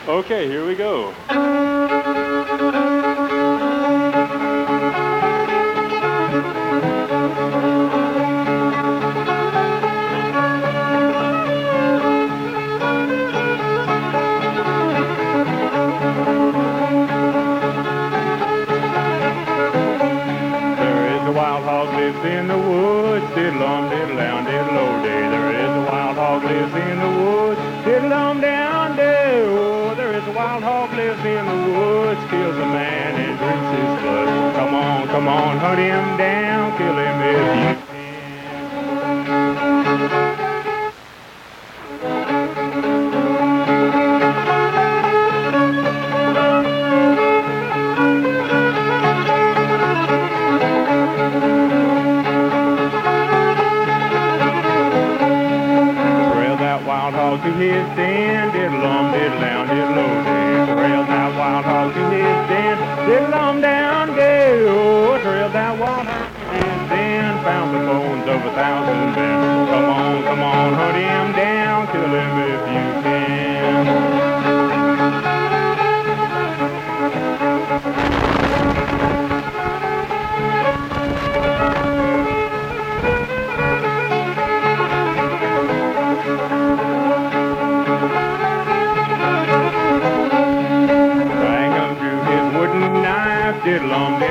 Okay, here we go. Wild hog lives in the woods, diddle-um, diddle-down, diddle-o-day. There is a wild hog lives in the woods, diddle-um, down, day. Oh, there is a wild hog lives in the woods, kills a man and drinks his blood. Come on, hunt him down, kill him if you can. Wild hog to his den, diddle-um, diddle-down, diddle-o-day. Trailed that wild hog to his den, diddle-um, down, day. Oh, trailed that wild hog to his den, found the bones of 1,000 men. Come on, hunt him down, kill him if you can. Diddle-um,